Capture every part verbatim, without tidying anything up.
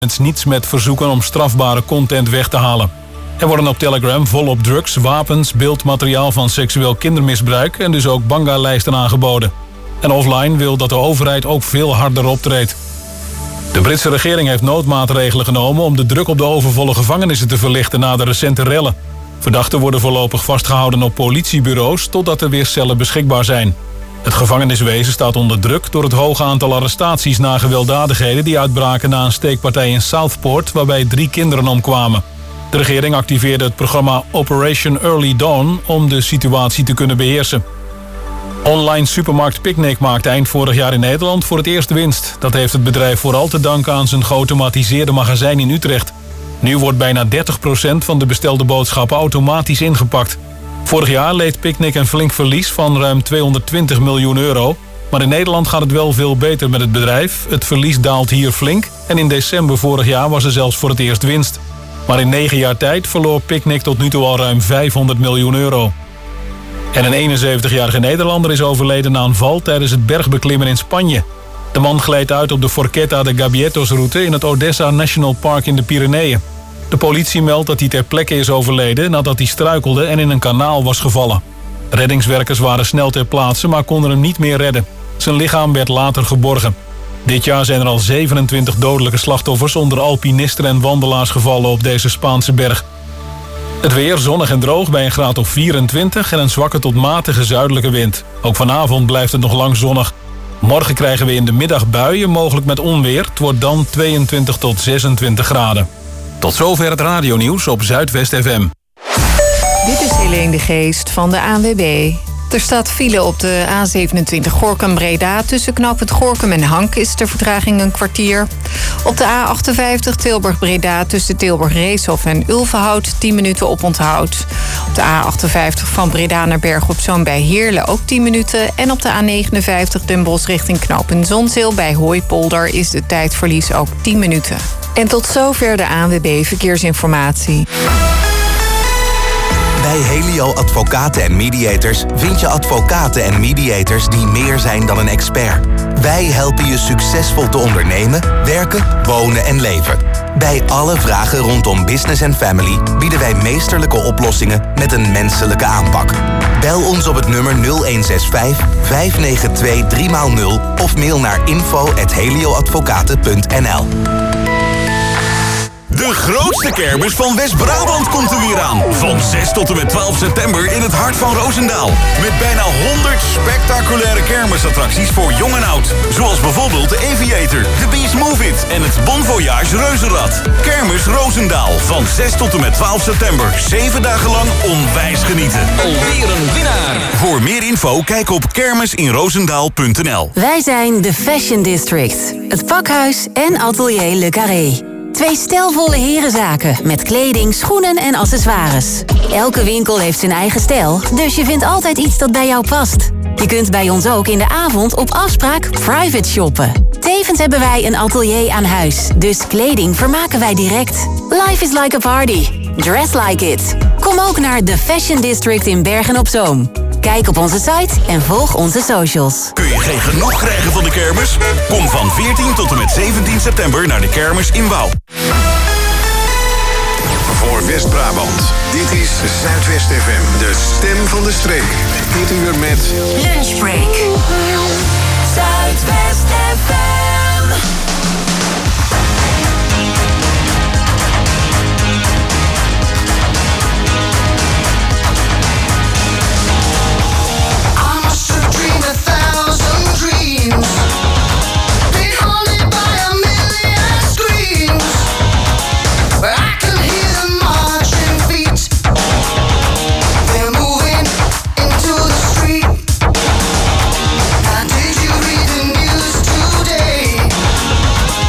niets met verzoeken om strafbare content weg te halen. Er worden op Telegram volop drugs, wapens, beeldmateriaal van seksueel kindermisbruik en dus ook banga-lijsten aangeboden. En offline wil dat de overheid ook veel harder optreedt. De Britse regering heeft noodmaatregelen genomen om de druk op de overvolle gevangenissen te verlichten na de recente rellen. Verdachten worden voorlopig vastgehouden op politiebureaus totdat er weer cellen beschikbaar zijn. Het gevangeniswezen staat onder druk door het hoge aantal arrestaties na gewelddadigheden die uitbraken na een steekpartij in Southport waarbij drie kinderen omkwamen. De regering activeerde het programma Operation Early Dawn om de situatie te kunnen beheersen. Online supermarkt Picnic maakte eind vorig jaar in Nederland voor het eerst winst. Dat heeft het bedrijf vooral te danken aan zijn geautomatiseerde magazijn in Utrecht. Nu wordt bijna dertig procent van de bestelde boodschappen automatisch ingepakt. Vorig jaar leed Picnic een flink verlies van ruim tweehonderdtwintig miljoen euro. Maar in Nederland gaat het wel veel beter met het bedrijf. Het verlies daalt hier flink en in december vorig jaar was er zelfs voor het eerst winst. Maar in negen jaar tijd verloor Picnic tot nu toe al ruim vijfhonderd miljoen euro. En een eenenzeventigjarige Nederlander is overleden na een val tijdens het bergbeklimmen in Spanje. De man gleed uit op de Forqueta de Gabietos-route in het Odessa National Park in de Pyreneeën. De politie meldt dat hij ter plekke is overleden nadat hij struikelde en in een kanaal was gevallen. Reddingswerkers waren snel ter plaatse, maar konden hem niet meer redden. Zijn lichaam werd later geborgen. Dit jaar zijn er al zevenentwintig dodelijke slachtoffers onder alpinisten en wandelaars gevallen op deze Spaanse berg. Het weer zonnig en droog bij een graad of vierentwintig en een zwakke tot matige zuidelijke wind. Ook vanavond blijft het nog lang zonnig. Morgen krijgen we in de middag buien, mogelijk met onweer. Het wordt dan tweeëntwintig tot zesentwintig graden. Tot zover het radionieuws op Zuidwest F M. Dit is Helene de Geest van de A N W B. Er staat file op de A zevenentwintig Gorinchem-Breda. Tussen knooppunt Gorinchem en Hank is de vertraging een kwartier. Op de A achtenvijftig Tilburg-Breda tussen Tilburg-Reeshof en Ulvenhout tien minuten oponthoud. Op de A achtenvijftig van Breda naar Bergen op Zoom bij Heerlen ook tien minuten. En op de A negenenvijftig Den Bosch richting knooppunt Zonzeel bij Hooipolder is de tijdverlies ook tien minuten. En tot zover de A N W B Verkeersinformatie. Bij Helio Advocaten en Mediators vind je advocaten en mediators die meer zijn dan een expert. Wij helpen je succesvol te ondernemen, werken, wonen en leven. Bij alle vragen rondom business en family bieden wij meesterlijke oplossingen met een menselijke aanpak. Bel ons op het nummer nul een zes vijf, vijf negen twee, drie nul of mail naar info at helioadvocaten punt n l. De grootste kermis van West-Brabant komt er weer aan. Van zes tot en met twaalf september in het hart van Roosendaal. Met bijna honderd spectaculaire kermisattracties voor jong en oud. Zoals bijvoorbeeld de Aviator, de Beast Move It en het Bon Voyage Reuzenrad. Kermis Roosendaal van zes tot en met twaalf september. Zeven dagen lang onwijs genieten. Alweer een winnaar. Voor meer info kijk op kermisinroosendaal punt n l. Wij zijn de Fashion District. Het pakhuis en atelier Le Carré. Twee stijlvolle herenzaken met kleding, schoenen en accessoires. Elke winkel heeft zijn eigen stijl, dus je vindt altijd iets dat bij jou past. Je kunt bij ons ook in de avond op afspraak private shoppen. Tevens hebben wij een atelier aan huis, dus kleding vermaken wij direct. Life is like a party. Dress like it. Kom ook naar The Fashion District in Bergen op Zoom. Kijk op onze site en volg onze socials. Kun je geen genoeg krijgen van de kermis? Kom van veertien tot en met zeventien september naar de kermis in Wouw. Voor West-Brabant, dit is Zuidwest F M, de stem van de streek. Dit uur met Lunchbreak. Zuidwest F M. Did you read the news today?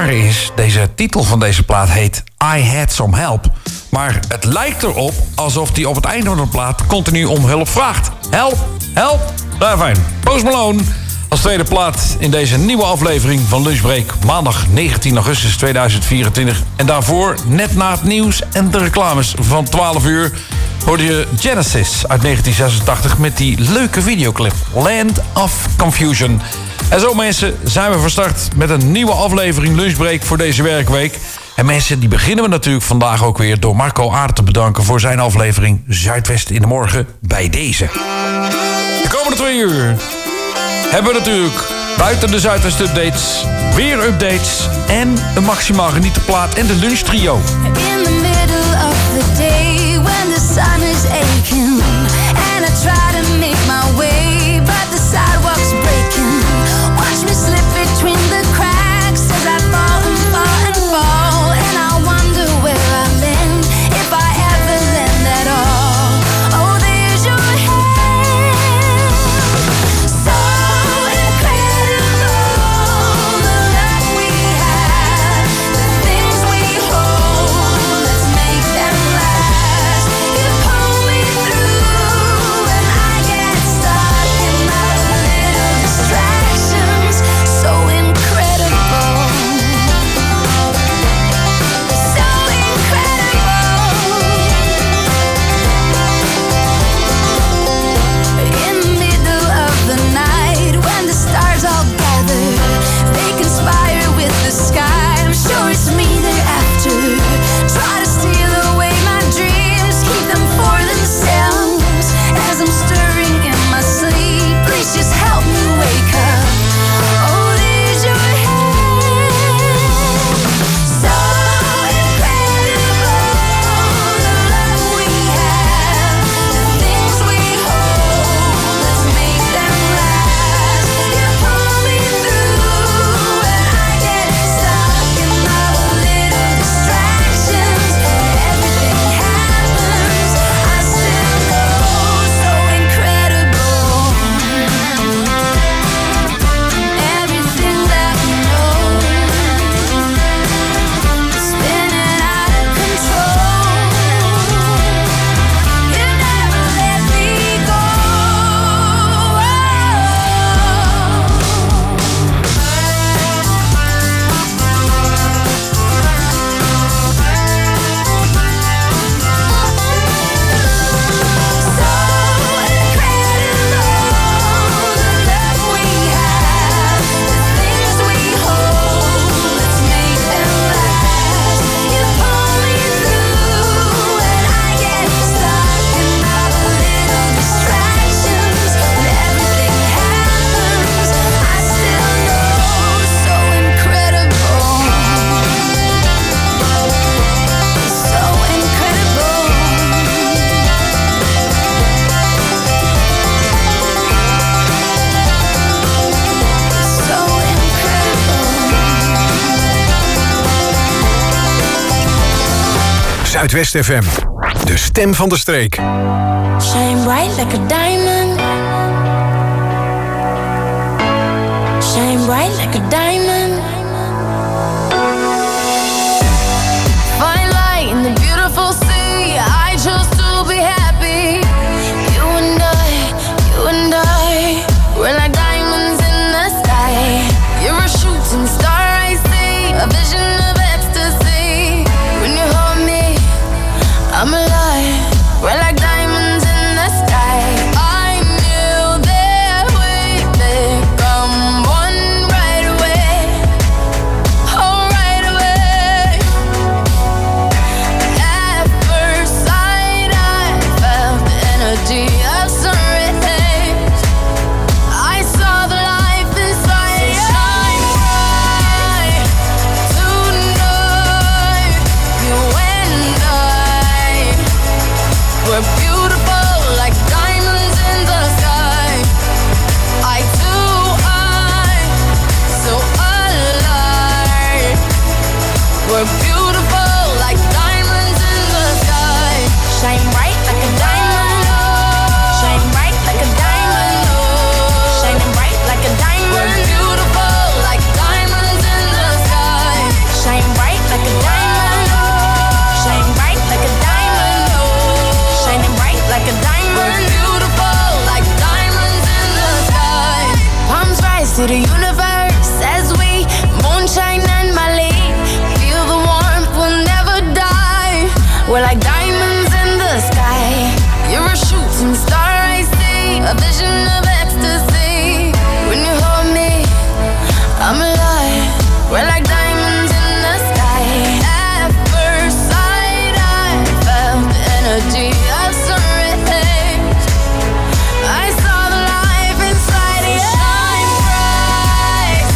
rare is, deze titel van deze plaat heet I Had Some Help. Maar het lijkt erop alsof hij op het einde van de plaat continu om hulp vraagt. Help, help. Nou, fijn. Post Malone als tweede plaat in deze nieuwe aflevering van Lunchbreak. Maandag negentien augustus tweeduizend vierentwintig. En daarvoor, net na het nieuws en de reclames van twaalf uur... hoorde je Genesis uit negentien zesentachtig met die leuke videoclip Land of Confusion. En zo mensen, zijn we van start met een nieuwe aflevering Lunchbreak voor deze werkweek. En mensen, die beginnen we natuurlijk vandaag ook weer door Marco Aard te bedanken voor zijn aflevering Zuidwest in de Morgen bij deze. De komende twee uur hebben we natuurlijk buiten de Zuidwest updates weer updates en een maximaal genieten plaat en de lunchtrio. In the middle of the day when the sun is aching and I try to make my way but the sidewalk's breaking. Watch me slip between the cracks as I fall and fall and fall, and I wonder where I'll end if I ever land at all. Oh, there's your hand, so incredible, the love we have, the things we hold, let's make them last. You pull me through and I get stuck in my little distractions, so incredible, so incredible. In the middle of the night when the stars all gather, they conspire with the sky. I'm sure it's me they're after. Try to steal away my dreams, keep them for themselves. As I'm stirring in my sleep, please just help me wake up. Oh, there's your hand, so incredible, the love we have, the things we hold, let's make them last. You pull me through and I get stuck in my little distractions. Everything happens, I still know, so incredible. Everything that we know is spinning out of control. You never let me go. So incredible, the love we have, the things we hold, let's make them last. You pull me through and I get stuck in my little distractions. When everything happens, I still know, so incredible, so incredible. So incredible. Zuidwest F M, de stem van de streek. Shine bright like a diamond. Shine bright like a diamond. Fine light in the beautiful sea. I chose to be happy. You and I, you and I, we're like diamonds in the sky. You're a shooting star I see, a vision of ecstasy. When you hold me, I'm alive. We're like diamonds in the sky. I knew that we'd become one right away. to the universe as we moonshine and Mali. Feel the warmth, we'll never die. We're like diamonds in the sky. You're a shooting star, I see. A vision of ecstasy. When you hold me, I'm alive. We're like diamonds in the sky. At first sight, I felt the energy of surrender. I saw the life inside you. Shine bright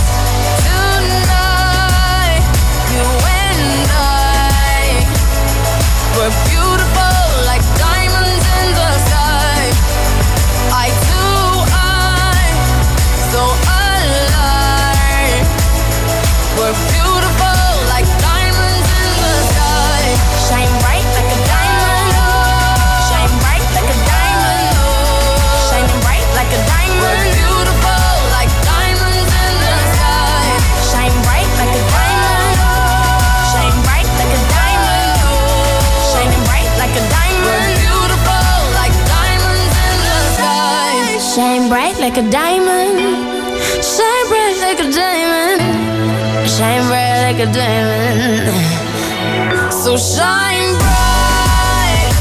tonight. You and I were beautiful like diamonds in the sky. I too, I so alive. We're beautiful like diamonds in the sky. Shine bright like a diamond. Shine bright like a diamond. Shining bright like a diamond. We're beautiful like diamonds in the sky. Shine bright like a diamond. Shine bright like a diamond. Shining bright like a diamond. We're beautiful like diamonds in the sky. Shine bright like a diamond. Shine bright like a diamond. Shine bright like a diamond. So shine bright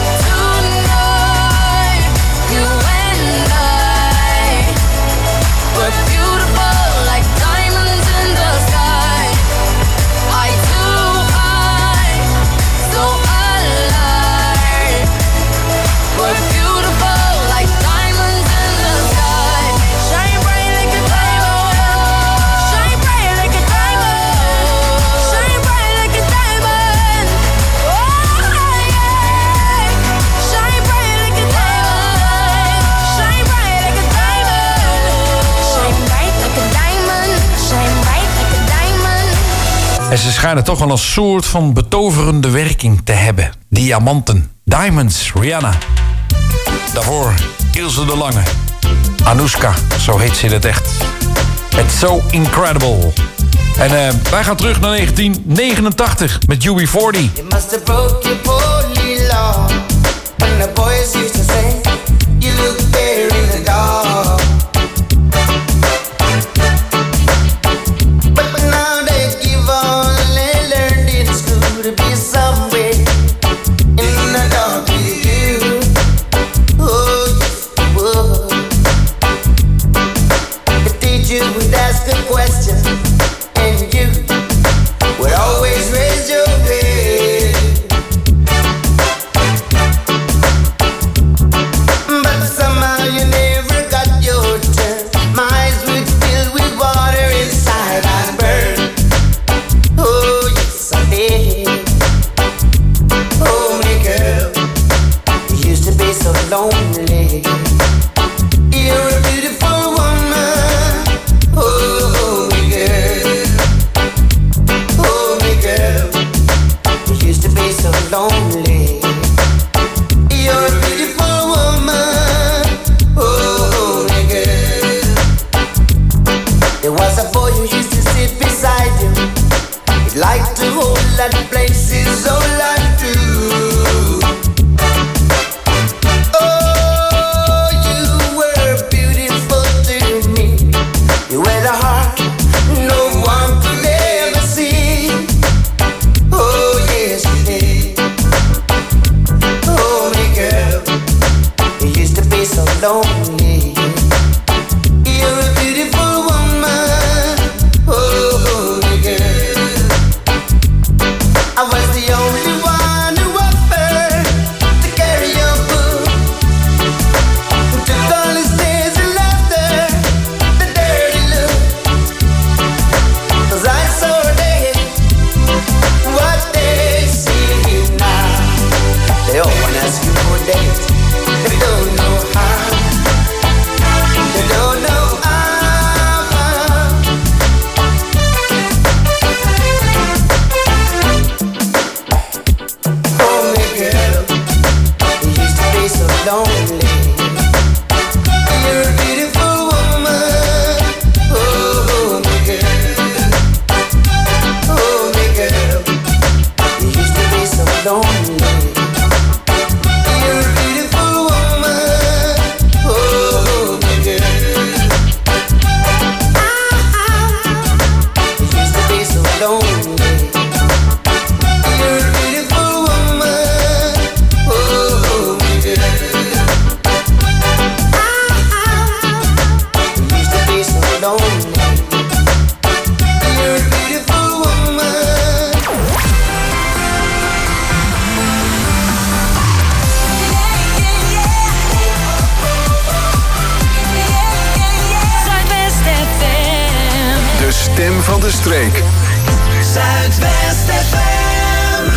tonight. You and I were beautiful like diamonds in the sky. I too, I so alive. We're beautiful like diamonds in the sky. Shine bright like a diamond. Shine bright like a diamond. Shine bright like a diamond. Oh yeah. Shine bright like a diamond. Shine bright like a diamond. Shine bright like a diamond. Shine bright like a diamond. En ze schijnen toch wel een soort van betoverende werking te hebben. Diamanten. Diamonds. Rihanna. Daarvoor Ilse de Lange. Anoushka, zo heet ze in het echt. It's so incredible. En uh, wij gaan terug naar negentien negenentachtig met U B forty. You must have broke your holy law. When the boys used to say, you look better in the dark. But now they give all they learned in school to be somewhere in the dark with you. Oh, yes, it would. The teacher would ask a question, and you would always raise your head. But somehow you never got your turn. My eyes would fill with water inside and burn. Oh, yes, I did. Oh, my girl, you used to be so lonely. You're a beautiful woman. Oh, my girl. Oh, my girl, you used to be so lonely. You're a beautiful woman. Oh, my girl. There was a boy who used to sit beside you. He'd like to hold that places all I do. Oh, you were beautiful to me. You had a heart no one could ever see. Oh, yes, you did. Oh, my girl, you used to be so lonely. You're a beautiful woman. Oh, my girl, I was the only one who offered to carry your book. Took all his tears and laughter, the dirty look. 'Cause I saw they what they see now. They all wanna ask you for a date, they don't know how. stem van de streek. Zuidwest F M.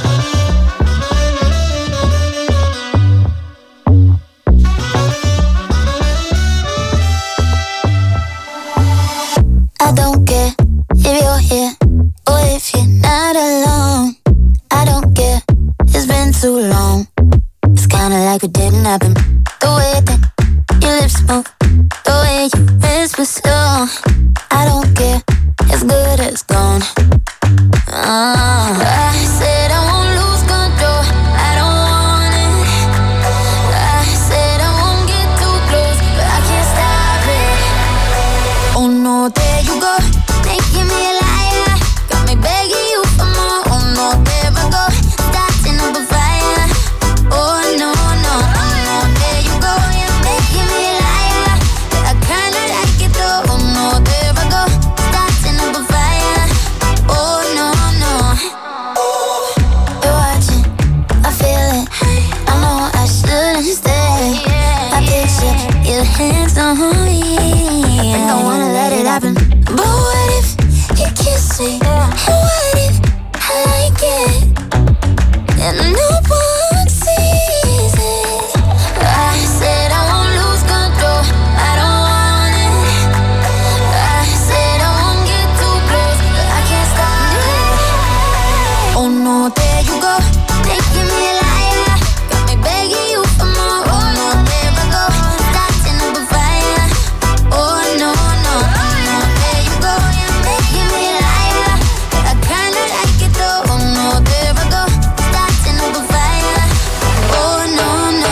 I don't care if you're here or if you're not alone. I don't care, it's been too long. It's kinda like it didn't happen. The way that your lips move, the way you whisper slow. I don't care, it's good as gone. uh, I said I won't lose control, I don't want it. I said I won't get too close, but I can't stop it. Oh no, there you go, making me a liar. Got me begging you for more. Oh no, there I go, starting up a fire. Oh no, no, oh no, there you go, you're making me a liar. But I kinda like it though. Oh no, there I go, starting up a fire. Oh no, no. You're watching, I feel it. I know I shouldn't stay. I picture your hands on me. I don't wanna let it happen. But what if you kiss me? And what if I like it? And no one sees it. I said I won't lose control, I don't want it. I said I won't get too close, but I can't stop it. Oh no, there you go, making me a liar. Got me begging you for more. Oh no, there I go, starting up a fire. Oh no, no, oh no, there you go, you're making me a liar. But I kinda like it though. Oh no, there I go, starting up a fire. Oh no, no.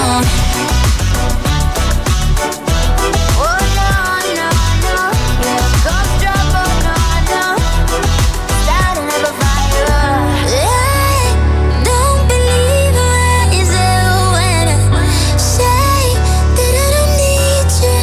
Oh no, no, no. Yeah, cough drop, oh no, no. Starting up a fire. I don't believe myself when I say that I don't need you.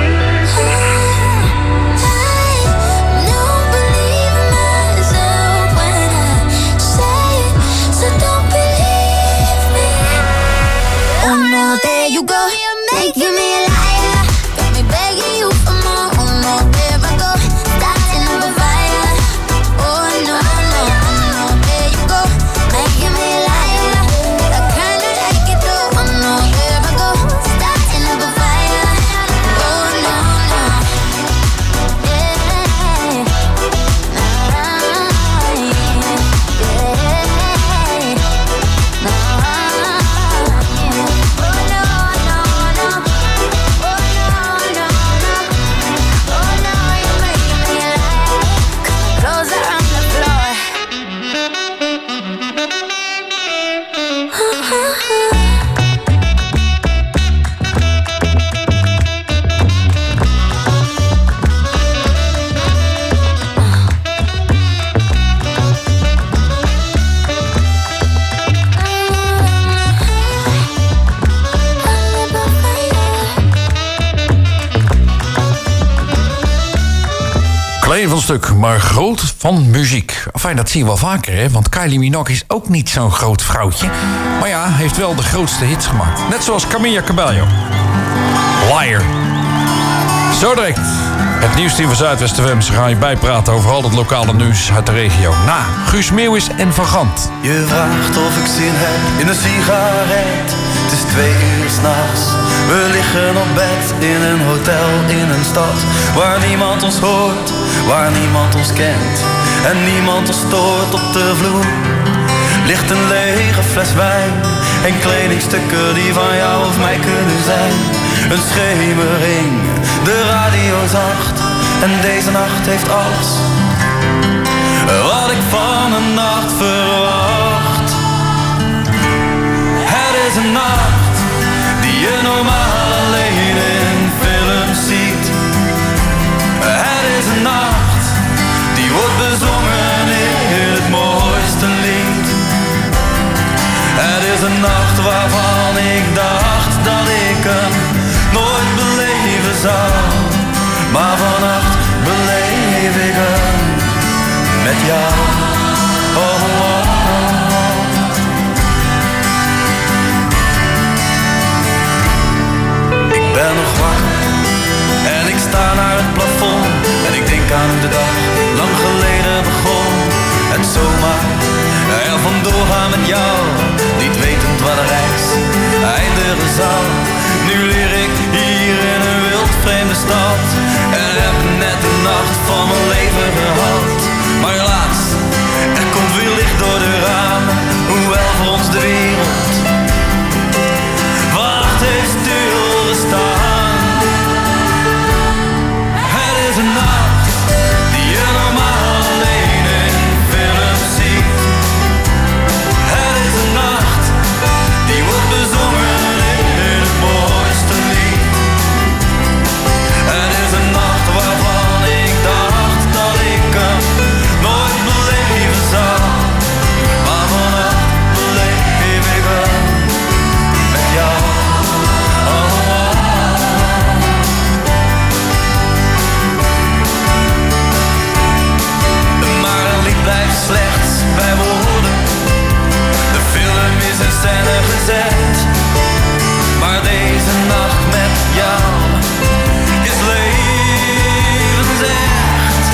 I don't believe myself when I say it, so don't believe me. Oh no, there you go, you're making me a liar. Got me begging you for more. Oh no, there I go, starting up a fire. Oh no, no, oh no, there you go, making me a liar. I kinda like it though. Oh no, there I go, starting up a fire. Oh no, no, yeah, nah, yeah, yeah, nah. Oh no, no, no. Oh no, no, no. Oh no, you're making me a liar. Clothes are on the floor. Klein van stuk, maar groot van muziek. Enfin, dat zie je wel vaker, hè? Want Kylie Minogue is ook niet zo'n groot vrouwtje. Maar ja, heeft wel de grootste hits gemaakt. Net zoals Camila Cabello. Liar. Zo direct. Het nieuwsteam van Zuidwest F M. Ze gaan je bijpraten over al het lokale nieuws uit de regio. Na Guus Meeuwis en Van Gant. Je vraagt of ik zin heb in een sigaret. Het is twee uur s'nachts. We liggen op bed in een hotel in een stad waar niemand ons hoort, waar niemand ons kent en niemand ons stoort. Op de vloer ligt een lege fles wijn en kledingstukken die van jou of mij kunnen zijn. Een schemering, de radio zacht en deze nacht heeft alles wat ik van een nacht verwacht. Het is een nacht die je normaal alleen in films ziet. Het is een nacht die wordt bezongen in het mooiste lied. Het is een nacht waarvan ik dacht dat ik hem nooit beleven zou. Maar vannacht beleef ik hem met jou. Oh, oh, oh. Ik ben nog wakker en ik sta naar het plafond en ik denk aan de dag lang van mijn leven gehad. Maar helaas, er komt weer licht door de ramen, hoewel voor ons de wereld wacht heeft stilgestaan. Het is een nacht die je normaal alleen in films ziet. Het is een nacht die wordt bezongen in het mooiste lied. Het is een nacht waarvan ik dacht dat ik hem nooit beleven zou. Maar vannacht beleef ik hem met jou. Oh, oh, oh. Maar een lied blijft slechts bij woorden. De film is in scène gezet. Maar deze nacht met jou is levensecht.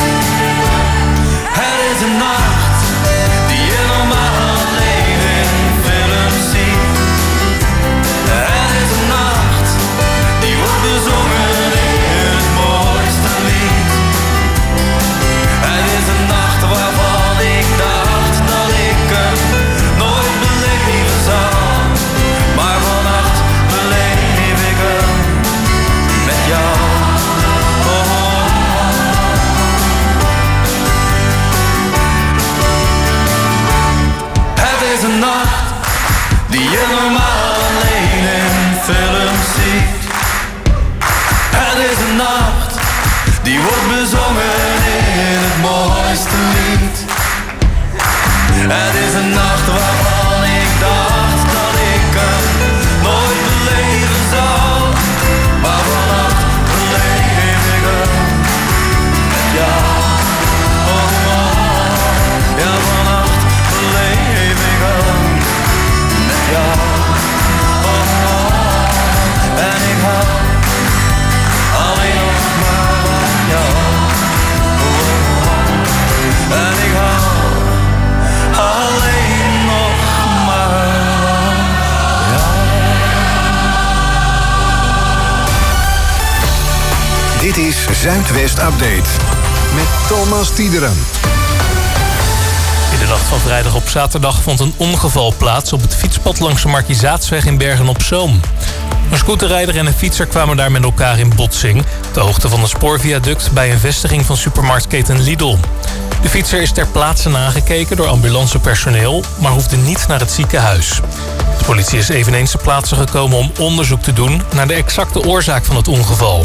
Het is een nacht die je normaal alleen in films ziet. Het is een nacht die wordt bezongen in het mooiste lied. Het is een nacht waarvan ik dacht dat ik hem nooit beleven zou. Maar vannacht beleef ik hem met jou. Oh, oh, oh. Het is een nacht die je normaal alleen in films ziet. Het is een nacht die wordt bezongen in het mooiste lied. Het is een nacht waarvan ik dacht dat ik hem nooit beleven zou. Maar vannacht beleef ik hem met jou. Oh, oh, oh. Ja, vannacht beleef ik hem met jou. Oh, oh, oh. En ik hou alleen nog maar van jou. Oh, oh, oh. En ik hou alleen nog maar van jou. Dit is Zuidwest Update met Thomas Tiederen. In de nacht van vrijdag op zaterdag vond een ongeval plaats op het fietspad langs de Markizaatsweg in Bergen-op-Zoom. Een scooterrijder en een fietser kwamen daar met elkaar in botsing, op de hoogte van een spoorviaduct bij een vestiging van supermarktketen Lidl. De fietser is ter plaatse nagekeken door ambulancepersoneel, maar hoefde niet naar het ziekenhuis. De politie is eveneens ter plaatse gekomen om onderzoek te doen naar de exacte oorzaak van het ongeval.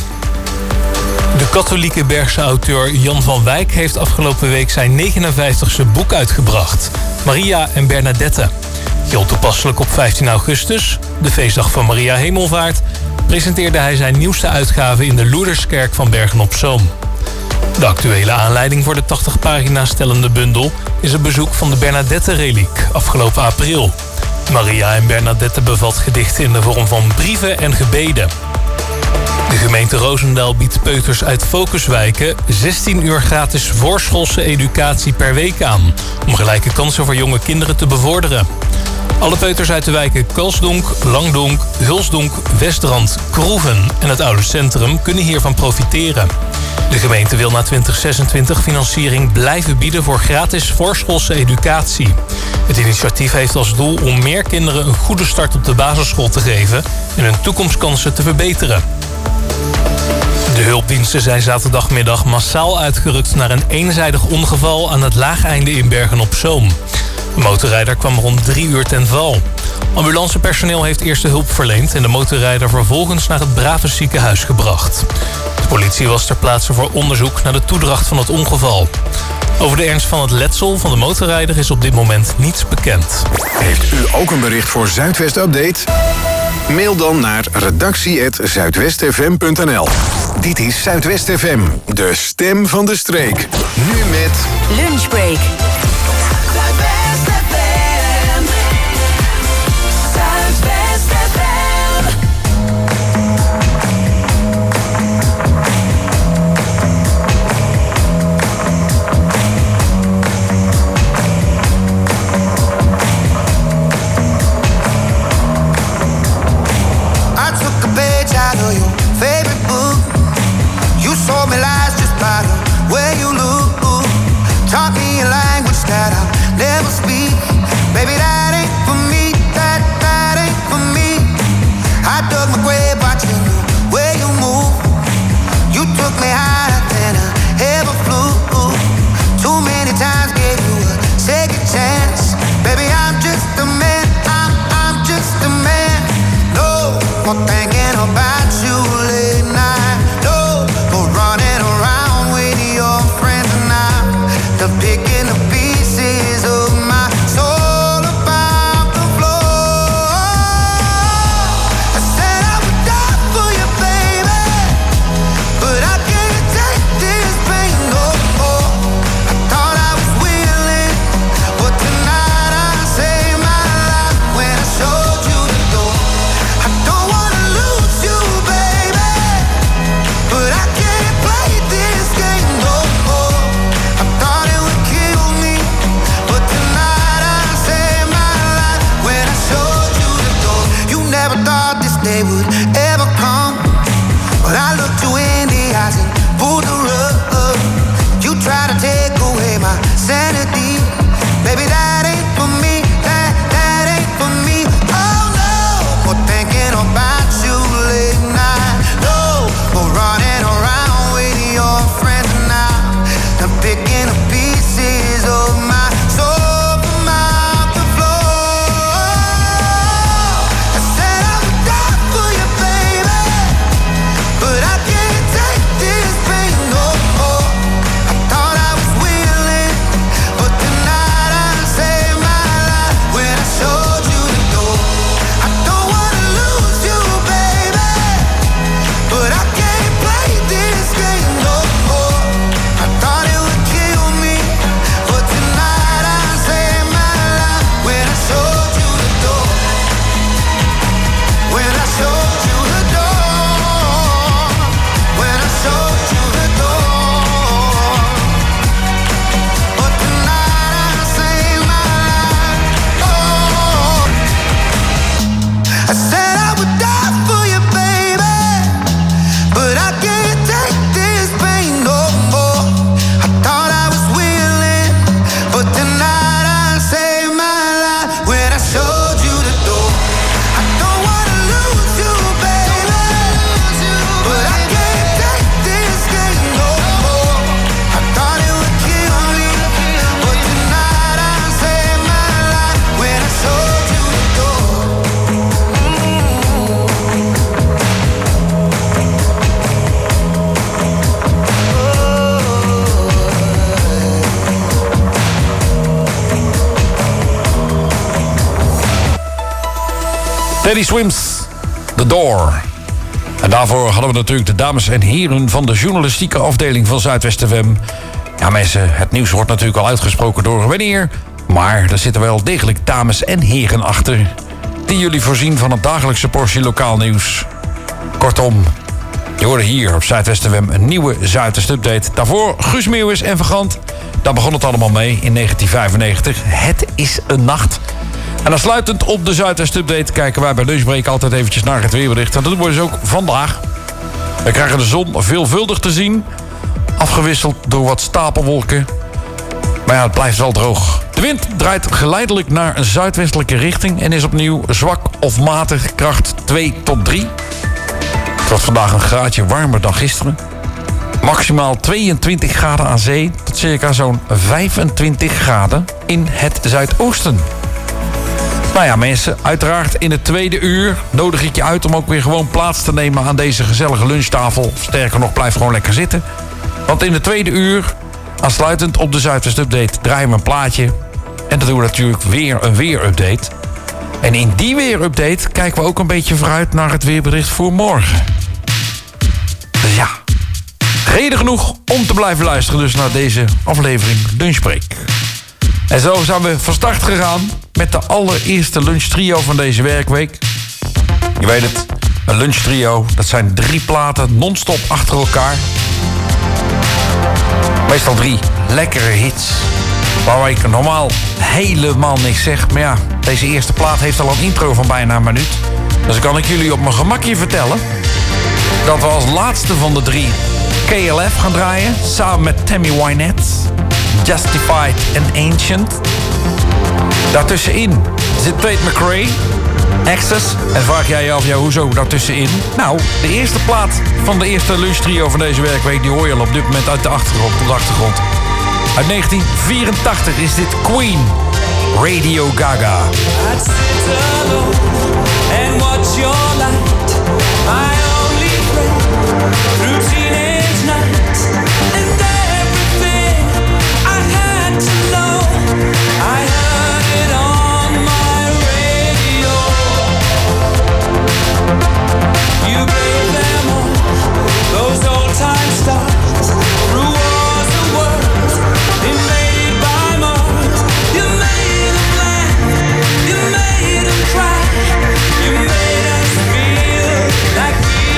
De katholieke Bergse auteur Jan van Wijk heeft afgelopen week zijn negenenvijftigste boek uitgebracht, Maria en Bernadette. Heel toepasselijk op vijftien augustus, de feestdag van Maria Hemelvaart, presenteerde hij zijn nieuwste uitgave in de Lourderskerk van Bergen-op-Zoom. De actuele aanleiding voor de tachtig pagina's tellende bundel is een bezoek van de Bernadette-reliek afgelopen april. Maria en Bernadette bevat gedichten in de vorm van brieven en gebeden. De gemeente Roosendaal biedt peuters uit focuswijken zestien uur gratis voorschoolse educatie per week aan, om gelijke kansen voor jonge kinderen te bevorderen. Alle peuters uit de wijken Kalsdonk, Langdonk, Hulsdonk, Westrand, Kroeven en het oude centrum kunnen hiervan profiteren. De gemeente wil na twintig zesentwintig financiering blijven bieden voor gratis voorschoolse educatie. Het initiatief heeft als doel om meer kinderen een goede start op de basisschool te geven en hun toekomstkansen te verbeteren. De hulpdiensten zijn zaterdagmiddag massaal uitgerukt naar een eenzijdig ongeval aan het Laageinde in Bergen-op-Zoom. De motorrijder kwam rond drie uur ten val. Ambulancepersoneel heeft eerste hulp verleend en de motorrijder vervolgens naar het Brave ziekenhuis gebracht. De politie was ter plaatse voor onderzoek naar de toedracht van het ongeval. Over de ernst van het letsel van de motorrijder is op dit moment niets bekend. Heeft u ook een bericht voor Zuidwest Update? Mail dan naar redactie apenstaartje zuidwestfm punt n l. Dit is Zuidwest F M, de stem van de streek. Nu met Lunchbreak. Out of your favorite book, you sold me lies just by the Teddy Swims, The Door. En daarvoor hadden we natuurlijk de dames en heren van de journalistieke afdeling van Zuidwest F M. Ja mensen, het nieuws wordt natuurlijk al uitgesproken door wanneer. Maar er zitten wel degelijk dames en heren achter die jullie voorzien van een dagelijkse portie lokaal nieuws. Kortom, je hoorde hier op Zuidwest F M een nieuwe Zuidwest Update. Daarvoor Guus Meeuwis en Vergant. Daar begon het allemaal mee in negentien vijfennegentig. Het is een nacht. En aansluitend op de Zuidwest Update kijken wij bij Lunchbreak altijd eventjes naar het weerbericht. En dat doen we dus ook vandaag. We krijgen de zon veelvuldig te zien. Afgewisseld door wat stapelwolken. Maar ja, het blijft wel droog. De wind draait geleidelijk naar een zuidwestelijke richting en is opnieuw zwak of matig kracht twee tot drie. Het wordt vandaag een graadje warmer dan gisteren. Maximaal tweeëntwintig graden aan zee tot circa zo'n vijfentwintig graden in het zuidoosten. Nou ja mensen, uiteraard in het tweede uur nodig ik je uit om ook weer gewoon plaats te nemen aan deze gezellige lunchtafel. Sterker nog, blijf gewoon lekker zitten. Want in het tweede uur, aansluitend op de Zuidwest Update, draaien we een plaatje. En dan doen we natuurlijk weer een weerupdate. En in die weerupdate kijken we ook een beetje vooruit naar het weerbericht voor morgen. Dus ja, reden genoeg om te blijven luisteren dus naar deze aflevering Lunchbreak. En zo zijn we van start gegaan met de allereerste lunchtrio van deze werkweek. Je weet het, een lunchtrio, dat zijn drie platen non-stop achter elkaar. Meestal drie lekkere hits, waar ik normaal helemaal niks zeg. Maar ja, deze eerste plaat heeft al een intro van bijna een minuut. Dus dan kan ik jullie op mijn gemakje vertellen dat we als laatste van de drie K L F gaan draaien, samen met Tammy Wynette, Justified and Ancient. Daartussenin zit Tate McRae, Access. En vraag jij je af, ja, hoezo daartussenin? Nou, de eerste plaat van de eerste lunchtrio van deze werkweek, die hoor je al op dit moment uit de achtergrond, op de achtergrond. Uit negentien vierentachtig is dit Queen, Radio Gaga. I'd sit alone and watch your light, my only friend, through teenage nights, and everything I had to know, I heard it on my radio. You gave them all those old time stars, through wars and worlds, invaded by Mars. You made them laugh, you made them cry, you made us feel like we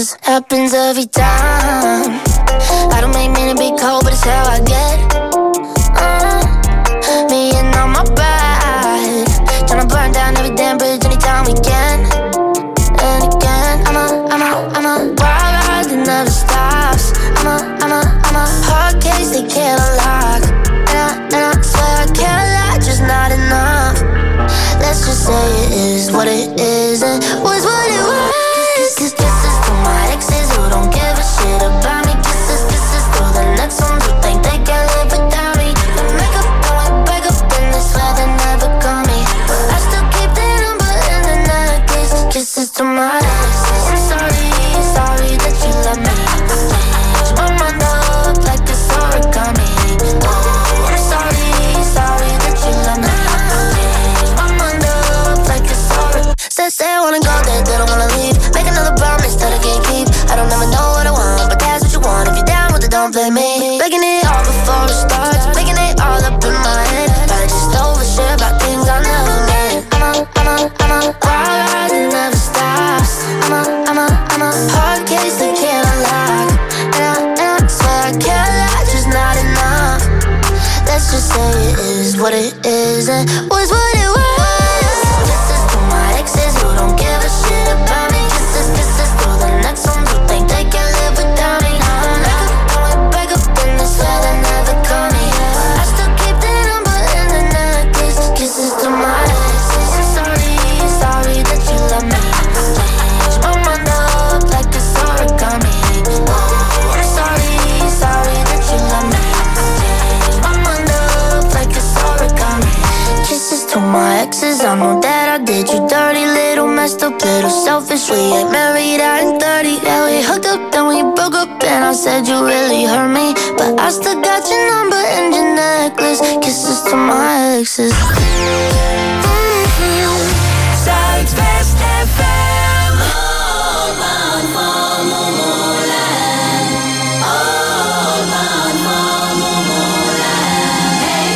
This happens every time. I don't make many big cold, but it's how I get. uh, Me and on my ride, tryna burn down every damn bridge anytime we can. And again, I'm a, I'm a, I'm a wild ride that never stops. I'm a, I'm a, I'm a hard case they can't unlock. And I, and I swear I can't lie, just not enough. Let's just say it is what it is and was what it was. Kisses to my exes who don't give a shit about me. Kisses, kisses to the next ones who think they can live without me. They make up and we break up and they swear they never call me, but I still keep their number in the necklace. Kisses to my exes. I'm sorry, sorry that you left me. Change my mind up like it's origami. Oh, I'm sorry, sorry that you left me. Change my mind up like it's origami. Said say I wanna go there, they don't wanna leave. Make another promise that I can't keep. I don't ever know what I want, but that's what you want. If you're down with it, don't blame me. Breaking it all before it starts, making it all up in my head. I just overshare about things I never meant. I'm a, I'm a, I'm a wild ride that never stops. I'm a, I'm a, I'm a hard case that can't unlock. And I, and I swear I can't lie, just not enough. Let's just say it is what it is and was what it was. Kisses to my exes who don't give a shit about me. Kisses, kisses to the next ones who think they can live without me. Make up and we break up and they swear they never call me, but I still keep their number in the necklace. Kisses to my exes. I'm sorry, sorry that you left me. Change my mind up like it's origami. Oh, I'm sorry, sorry that you left me. Change my mind up like it's origami. Kisses to my exes, I know that I did you dirty. Little messed up, little selfish. We ain't married, I ain't thirty. Yeah, we hooked up, then we broke up, and I said you really hurt me, but I still got your number and your necklace. Kisses to my exes. Zuidwest F M. All man van Momoland. All man van Momoland. Hey.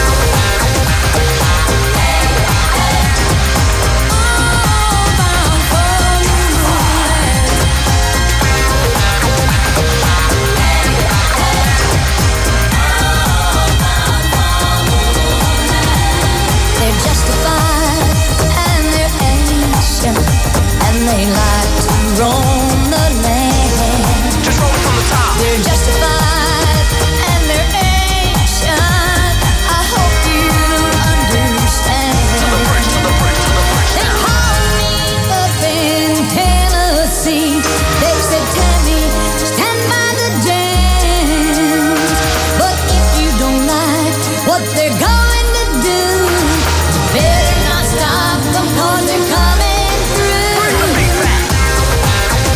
Hey, hey. All man van Momoland. Hey, hey. All man van Momoland. They're justified and they're ancient, and they like to roam the land. Just roll from the top. They're justified and they're ancient. I hope you understand. To the bridge, to the bridge, to the bridge. They call me up in Tennessee. They said, Tammy, stand by the jams. But if you don't like what they're going to do, better not stop them 'cause they're coming through. Bring the beat back.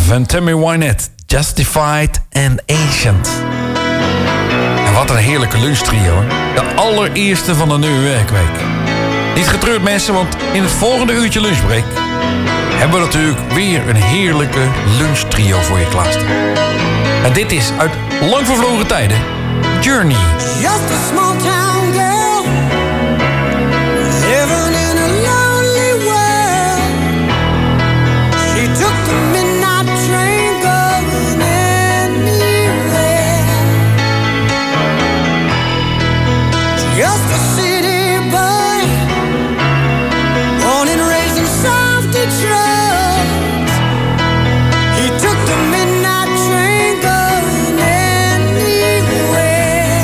van Tammy Wynette. Justified and Ancient. En wat een heerlijke lunchtrio, hè? De allereerste van de nieuwe werkweek. Niet getreurd, mensen, want in het volgende uurtje lunchbreak hebben we natuurlijk weer een heerlijke lunchtrio voor je klaarstaan. En dit is uit lang vervlogen tijden Journey. Just a small town girl living in a lonely world. She took the midnight train going anywhere. Just a city boy, born and raised in South Detroit. He took the midnight train going anywhere.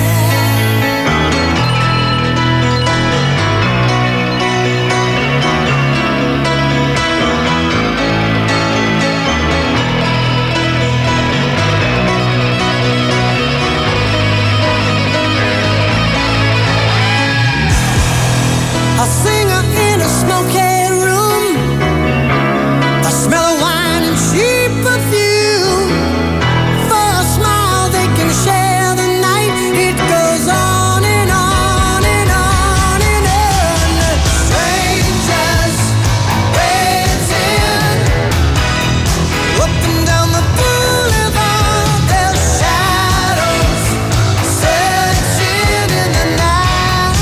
A singer in a smoky room, a smell of wine and cheap perfume. For a smile they can share the night. It goes on and on and on and on. Strangers waiting up and down the boulevard. Their shadows searching in the night.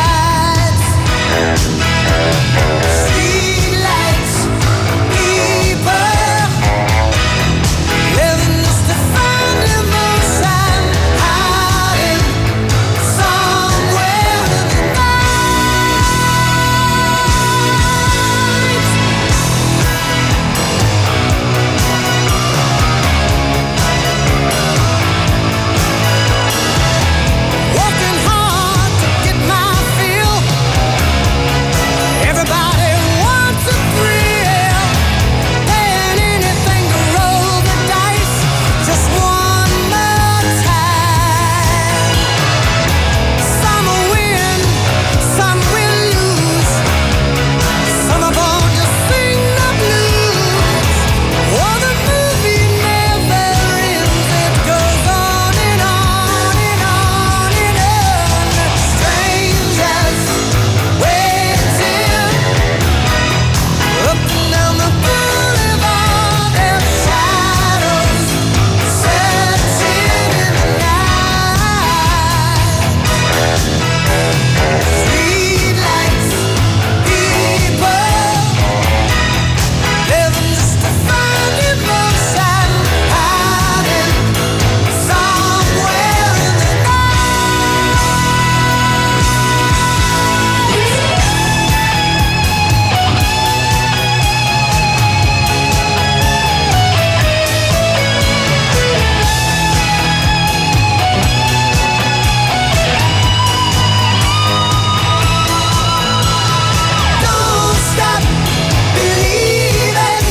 Streetlights, people living just to find emotion, hiding somewhere in the night. Working hard to get my fill. Everybody wants a thrill, paying anything to roll the dice just one more time. Some will win, some will lose, some are born to sing the blues. Oh, the movie never ends, it goes on and on and on and on. Strangers waiting up and down the boulevard, their shadows searching in the night. Streetlights, people living just to find emotion, hiding somewhere in the Don't stop believing.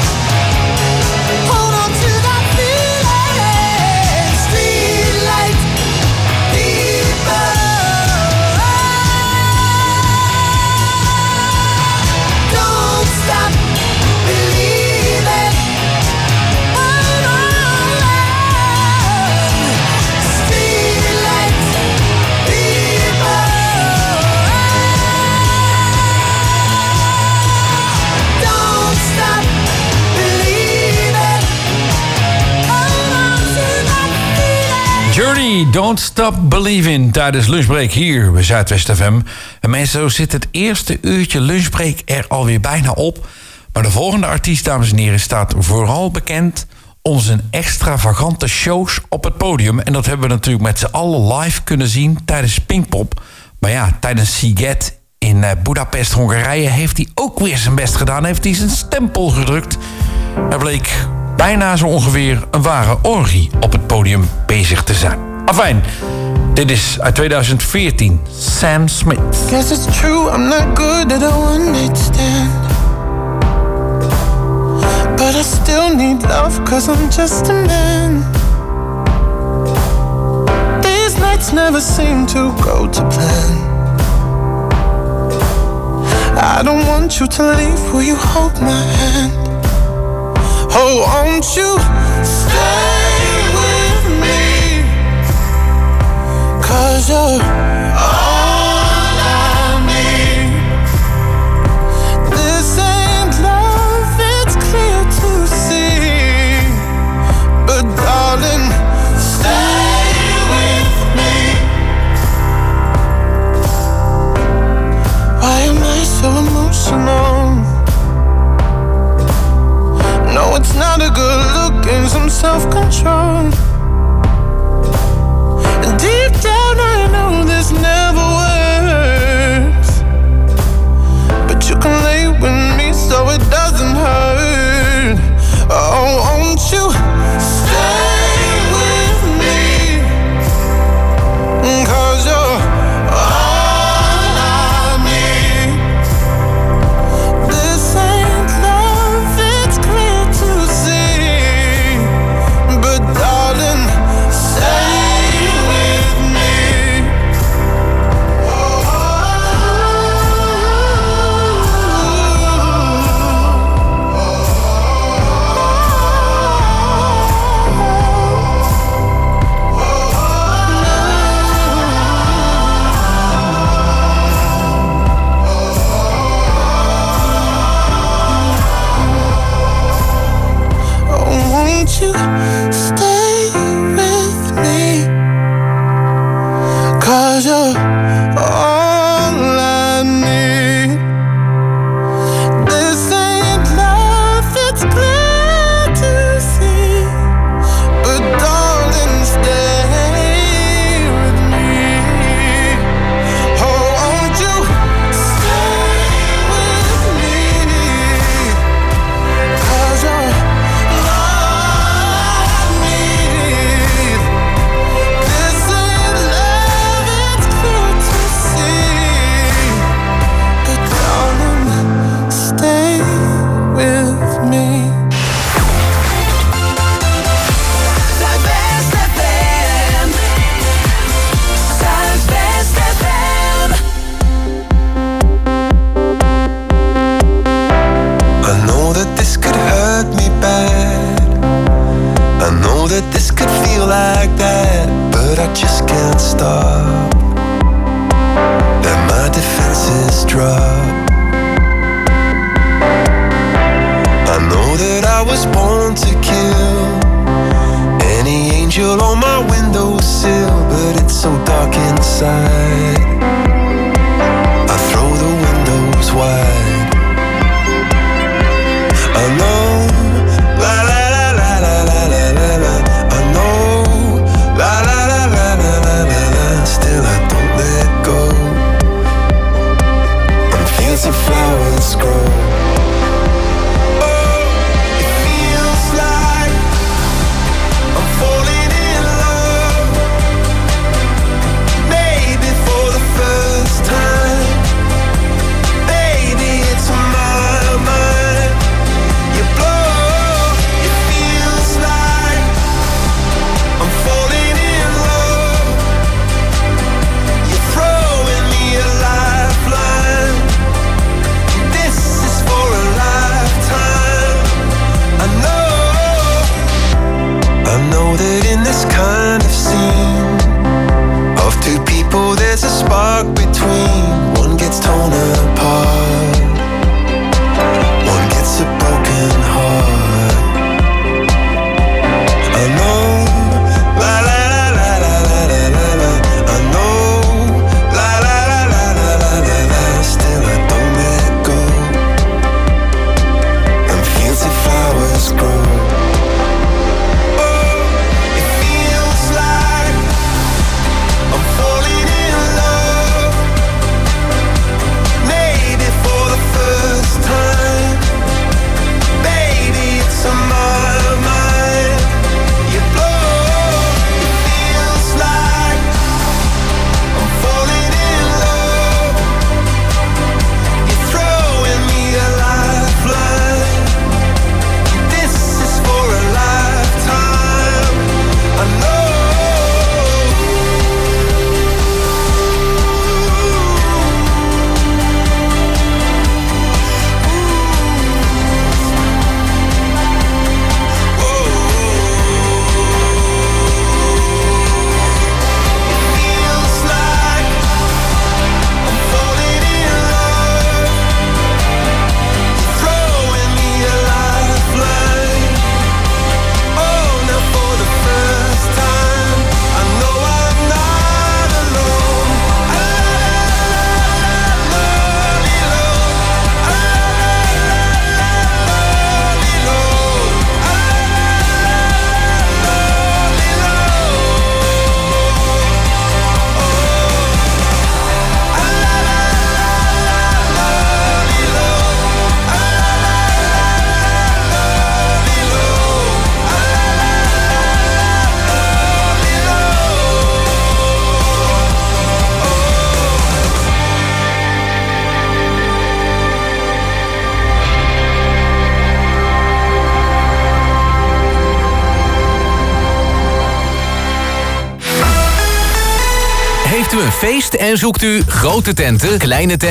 Hold on to that feeling. Streetlight people. Don't stop believing. Hold on. Streetlight people. Don't stop believing. Hold on to that feeling. Journey, Don't Stop Believing tijdens lunchbreak hier bij Zuidwest F M. En mensen, zo zit het eerste uurtje lunchbreak er alweer bijna op. Maar de volgende artiest, dames en heren, staat vooral bekend om zijn extravagante shows op het podium. En dat hebben we natuurlijk met z'n allen live kunnen zien tijdens Pinkpop. Maar ja, tijdens Sziget in eh, Budapest, Hongarije, heeft hij ook weer zijn best gedaan. Heeft hij zijn stempel gedrukt. Er bleek bijna zo ongeveer een ware orgie op het podium bezig te zijn. Afijn, dit is uit tweeduizend veertien, Sam Smith. Guess it's true, I'm not good at a one night stand. But I still need love, cause I'm just a man. These nights never seem to go to plan. I don't want you to leave, will you hold my hand? Oh, won't you stay with me? 'Cause you're all I need. This ain't love, it's clear to see. But darling, stay with me. Why am I so emotional? No, it's not a good look and some self-control. And deep down I know this never works, but you can lay with me so it doesn't hurt. Oh, won't you stay with me? 'Cause you're all I need. This ain't love, it's clear to see. But darling, Heeft u een feest en zoekt u grote tenten, kleine tenten?